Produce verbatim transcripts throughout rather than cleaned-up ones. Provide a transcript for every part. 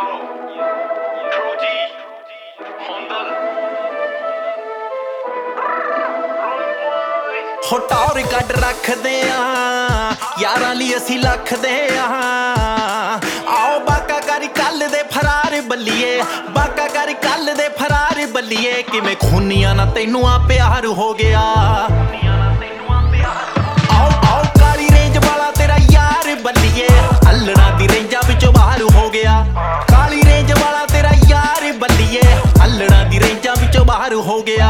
हो टौर कड रखदे आ यारां लई असीं लखदे आ आओ बाका करी कल दे फरार बल्लिए बाका करी कल दे फरार बल्लिए किवें खूनियां ना तैनू आ प्यार हो गया आओ आओ काली रेंज वाला तेरा यार बल्लिए अल्लड़ा दी रेंजा विचों बाहर हो गया काली रेंज वाला तेरा यार बल्लिए अल्लड़ा दी रेंजा विचों बाहर हो गया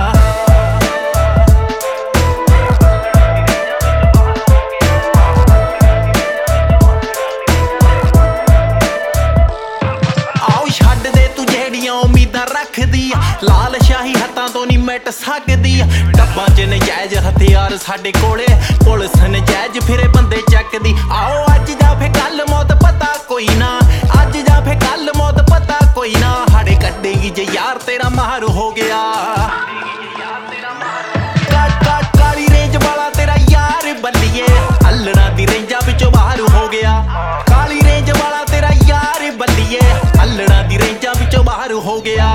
लाल शाही हत्थां तो नहीं मिट सकदी डब्बां च नजायज हथियार साडे कोले पुलिस नजायज फिरे बंदे चकदी आओ अज जा फे कल मौत पता कोई ना अज जा फे कल मौत पता कोई ना हाड़े कड्डेगी जे यार तेरा मार हो गया काली रेंज वाला तेरा यार बल्लिए अल्लड़ा दी रेंजा विचों बाहर हो गया काली रेंज वाला तेरा यार बल्लिए अल्लड़ा दी रेंजा विचों बाहर हो गया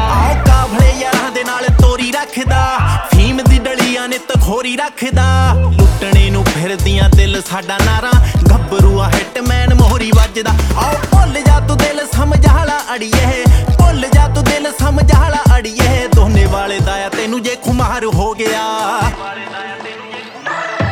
तोरी रखदा फीम दी डलियां ने तखोरी रखदा लुटने नू फिरदियां दिल साडा नारा गब्बरूआ हिटमैन मोहरी वजदा आओ भुल जा तू दिल समझाला अड़िए भुल जा तू दिल समझाला अड़िए दोने वाले दाया तेनू जे खुमार हो गया